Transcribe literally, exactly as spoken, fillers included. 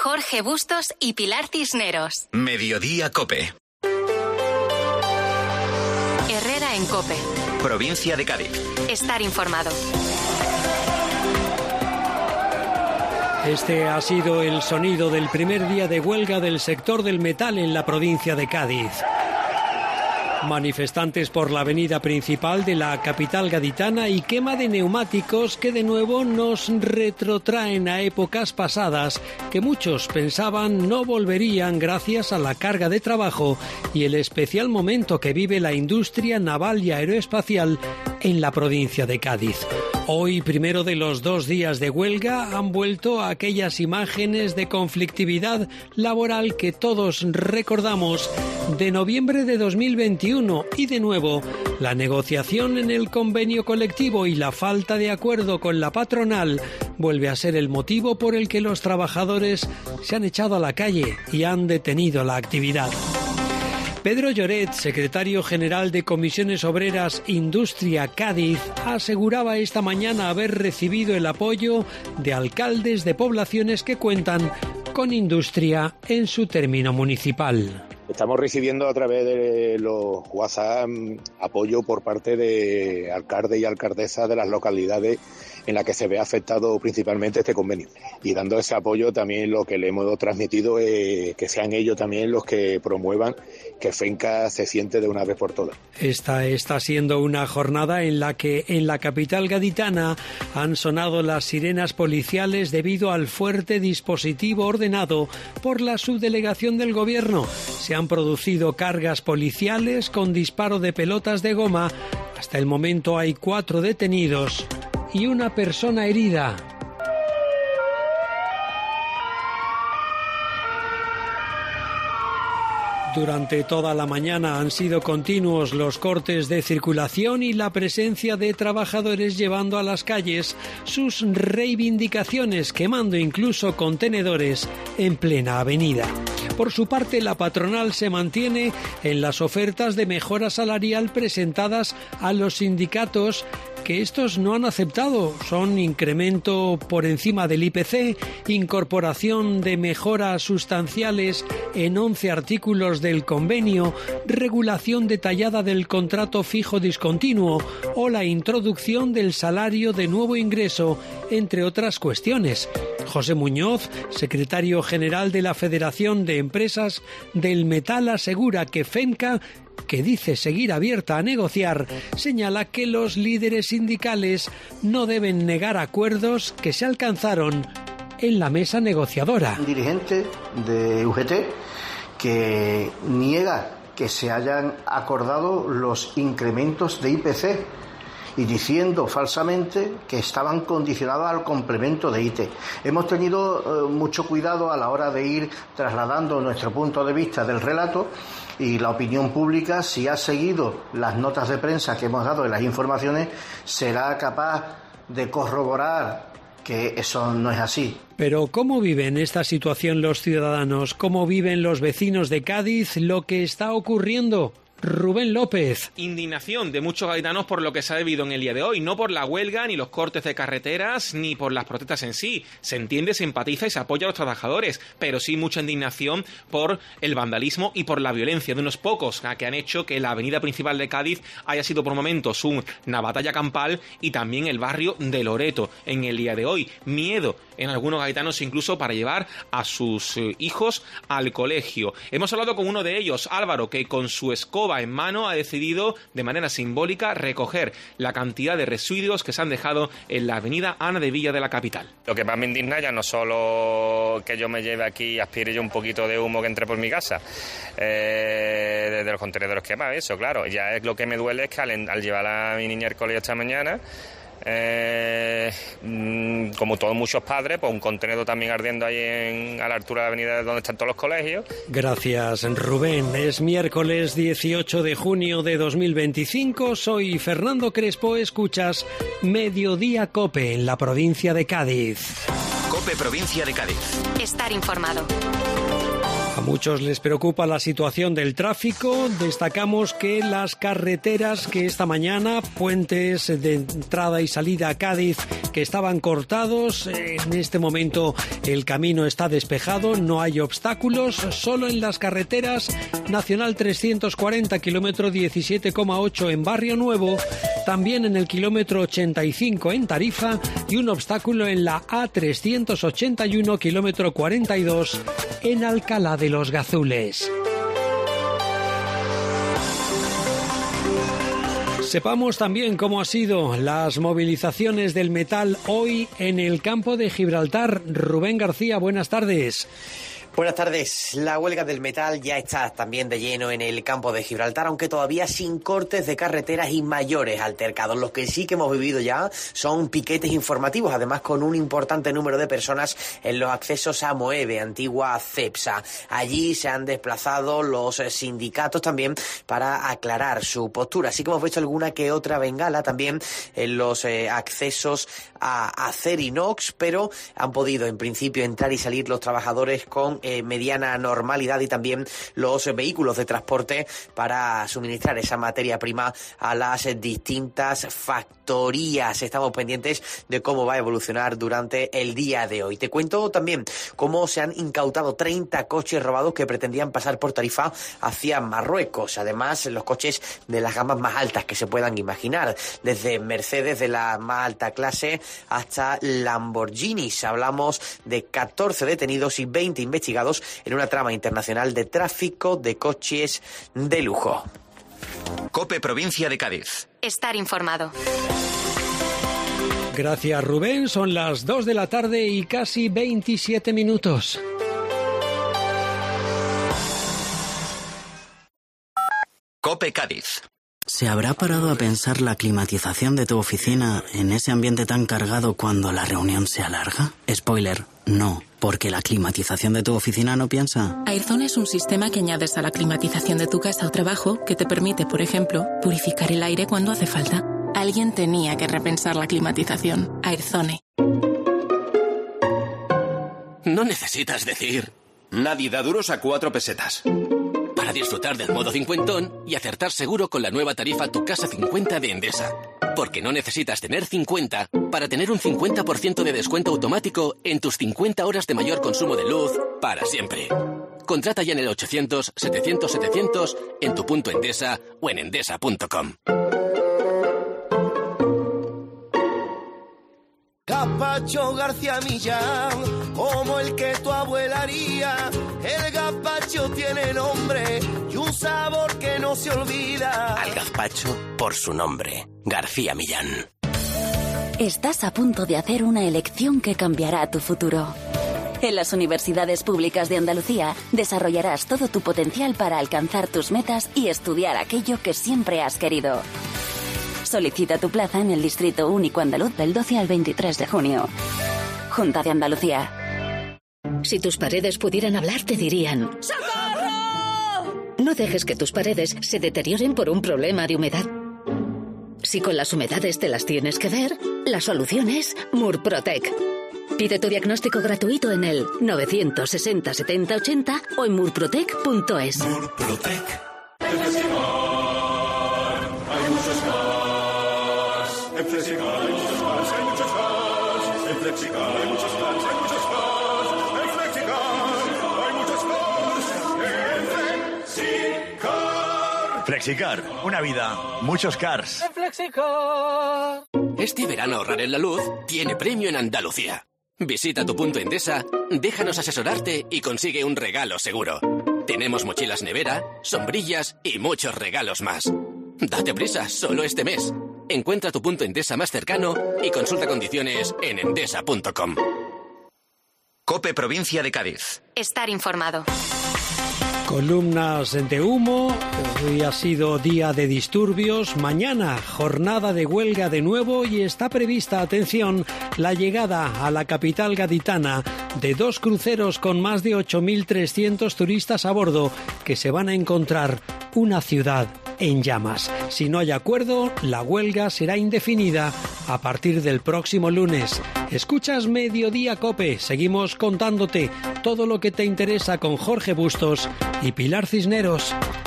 Jorge Bustos y Pilar Cisneros. Mediodía COPE. Herrera en COPE. Provincia de Cádiz. Estar informado. Este ha sido el sonido del primer día de huelga del sector del metal en la provincia de Cádiz. Manifestantes por la avenida principal de la capital gaditana y quema de neumáticos que de nuevo nos retrotraen a épocas pasadas que muchos pensaban no volverían gracias a la carga de trabajo y el especial momento que vive la industria naval y aeroespacial en la provincia de Cádiz. Hoy, primero de los dos días de huelga, han vuelto a aquellas imágenes de conflictividad laboral que todos recordamos de noviembre de dos mil veintiuno y de nuevo la negociación en el convenio colectivo y la falta de acuerdo con la patronal vuelve a ser el motivo por el que los trabajadores se han echado a la calle y han detenido la actividad. Pedro Lloret, secretario general de Comisiones Obreras Industria Cádiz, aseguraba esta mañana haber recibido el apoyo de alcaldes de poblaciones que cuentan con industria en su término municipal. Estamos recibiendo a través de los WhatsApp apoyo por parte de alcaldes y alcaldesas de las localidades en las que se ve afectado principalmente este convenio. Y dando ese apoyo también lo que le hemos transmitido es que sean ellos también los que promuevan que FENCA se siente de una vez por todas. Esta está siendo una jornada en la que en la capital gaditana han sonado las sirenas policiales debido al fuerte dispositivo ordenado por la subdelegación del gobierno. Se han producido cargas policiales con disparo de pelotas de goma. Hasta el momento hay cuatro detenidos y una persona herida. Durante toda la mañana han sido continuos los cortes de circulación y la presencia de trabajadores llevando a las calles sus reivindicaciones, quemando incluso contenedores en plena avenida. Por su parte, la patronal se mantiene en las ofertas de mejora salarial presentadas a los sindicatos, que estos no han aceptado. Son incremento por encima del I P C, incorporación de mejoras sustanciales en once artículos del convenio, regulación detallada del contrato fijo discontinuo o la introducción del salario de nuevo ingreso, entre otras cuestiones. José Muñoz, secretario general de la Federación de Empresas del Metal, asegura que FENCA, que dice seguir abierta a negociar, señala que los líderes sindicales no deben negar acuerdos que se alcanzaron en la mesa negociadora. Un dirigente de U G T que niega que se hayan acordado los incrementos de I P C y diciendo falsamente que estaban condicionados al complemento de I T E. Hemos tenido eh, mucho cuidado a la hora de ir trasladando nuestro punto de vista del relato, y la opinión pública, si ha seguido las notas de prensa que hemos dado y las informaciones, será capaz de corroborar que eso no es así. Pero ¿cómo viven esta situación los ciudadanos? ¿Cómo viven los vecinos de Cádiz lo que está ocurriendo? Rubén López. Indignación de muchos gaditanos por lo que se ha vivido en el día de hoy, no por la huelga, ni los cortes de carreteras, ni por las protestas en sí. Se entiende, se empatiza y se apoya a los trabajadores, pero sí mucha indignación por el vandalismo y por la violencia de unos pocos que han hecho que la avenida principal de Cádiz haya sido por momentos una batalla campal, y también el barrio de Loreto en el día de hoy. Miedo en algunos gaditanos incluso para llevar a sus hijos al colegio. Hemos hablado con uno de ellos, Álvaro, que con su escoba en mano ha decidido de manera simbólica recoger la cantidad de residuos que se han dejado en la avenida Ana de Villa de la capital. Lo que más me indigna ya no solo que yo me lleve aquí y aspire yo un poquito de humo que entre por mi casa, eh, desde los contenedores quemados, eso claro, ya es lo que me duele es que al, al llevar a mi niña al colegio esta mañana, Eh, como todos muchos padres, pues un contenedor también ardiendo ahí en, a la altura de la avenida donde están todos los colegios. Gracias, Rubén. Es miércoles dieciocho de junio de dos mil veinticinco. Soy Fernando Crespo. Escuchas Mediodía COPE en la provincia de Cádiz. COPE Provincia de Cádiz. Estar informado. A muchos les preocupa la situación del tráfico. Destacamos que las carreteras que esta mañana, puentes de entrada y salida a Cádiz, que estaban cortados, en este momento el camino está despejado, no hay obstáculos, solo en las carreteras Nacional trescientos cuarenta, kilómetro diecisiete coma ocho en Barrio Nuevo, también en el kilómetro ochenta y cinco en Tarifa y un obstáculo en la A trescientos ochenta y uno, kilómetro cuarenta y dos en Alcalá de los Gazules. Sepamos también cómo han sido las movilizaciones del metal hoy en el campo de Gibraltar. Rubén García, buenas tardes. Buenas tardes. La huelga del metal ya está también de lleno en el campo de Gibraltar, aunque todavía sin cortes de carreteras y mayores altercados. Los que sí que hemos vivido ya son piquetes informativos, además con un importante número de personas en los accesos a Moeve, antigua Cepsa. Allí se han desplazado los sindicatos también para aclarar su postura, así como hemos visto alguna que otra bengala también en los eh, accesos a Acerinox, pero han podido en principio entrar y salir los trabajadores con Eh, mediana normalidad y también los eh, vehículos de transporte para suministrar esa materia prima a las eh, distintas factorías. Estamos pendientes de cómo va a evolucionar durante el día de hoy. Te cuento también cómo se han incautado treinta coches robados que pretendían pasar por Tarifa hacia Marruecos. Además, los coches de las gamas más altas que se puedan imaginar, desde Mercedes de la más alta clase hasta Lamborghinis. Hablamos de catorce detenidos y veinte investigados en una trama internacional de tráfico de coches de lujo. COPE Provincia de Cádiz. Estar informado. Gracias, Rubén. Son las dos de la tarde y casi veintisiete minutos. COPE Cádiz. ¿Se habrá parado a pensar la climatización de tu oficina en ese ambiente tan cargado cuando la reunión se alarga? Spoiler, no, porque la climatización de tu oficina no piensa. Airzone es un sistema que añades a la climatización de tu casa o trabajo que te permite, por ejemplo, purificar el aire cuando hace falta. Alguien tenía que repensar la climatización. Airzone. No necesitas decir, nadie da duros a cuatro pesetas. Para disfrutar del modo cincuentón y acertar seguro con la nueva tarifa Tu Casa cincuenta de Endesa. Porque no necesitas tener cincuenta para tener un cincuenta por ciento de descuento automático en tus cincuenta horas de mayor consumo de luz para siempre. Contrata ya en el ochocientos, setecientos, setecientos, en tu punto Endesa o en endesa punto com. Gazpacho García Millán, como el que tu abuela haría. El gazpacho tiene nombre y un sabor que no se olvida. Al gazpacho por su nombre, García Millán. Estás a punto de hacer una elección que cambiará tu futuro. En las universidades públicas de Andalucía desarrollarás todo tu potencial para alcanzar tus metas y estudiar aquello que siempre has querido. Solicita tu plaza en el Distrito Único Andaluz del doce al veintitrés de junio. Junta de Andalucía. Si tus paredes pudieran hablar, te dirían: ¡socorro! No dejes que tus paredes se deterioren por un problema de humedad. Si con las humedades te las tienes que ver, la solución es Murprotec. Pide tu diagnóstico gratuito en el novecientos sesenta setenta ochenta o en murprotec punto es. Murprotec. Hay muchos cars. En Flexicar hay muchos cars, hay muchos cars. En Flexicar hay muchos cars, hay muchos cars. En Flexicar hay muchos cars. En Flexicar. Flexicar, una vida, muchos cars. En Flexicar. Este verano ahorrar en la luz tiene premio en Andalucía. Visita tu punto Endesa, déjanos asesorarte y consigue un regalo seguro. Tenemos mochilas nevera, sombrillas y muchos regalos más. Date prisa, solo este mes. Encuentra tu punto Endesa más cercano y consulta condiciones en endesa punto com. COPE Provincia de Cádiz. Estar informado. Columnas de humo, hoy ha sido día de disturbios, mañana jornada de huelga de nuevo y está prevista, atención, la llegada a la capital gaditana de dos cruceros con más de ocho mil trescientos turistas a bordo que se van a encontrar una ciudad en llamas. Si no hay acuerdo, la huelga será indefinida a partir del próximo lunes. Escuchas Mediodía Cope. Seguimos contándote todo lo que te interesa con Jorge Bustos y Pilar Cisneros.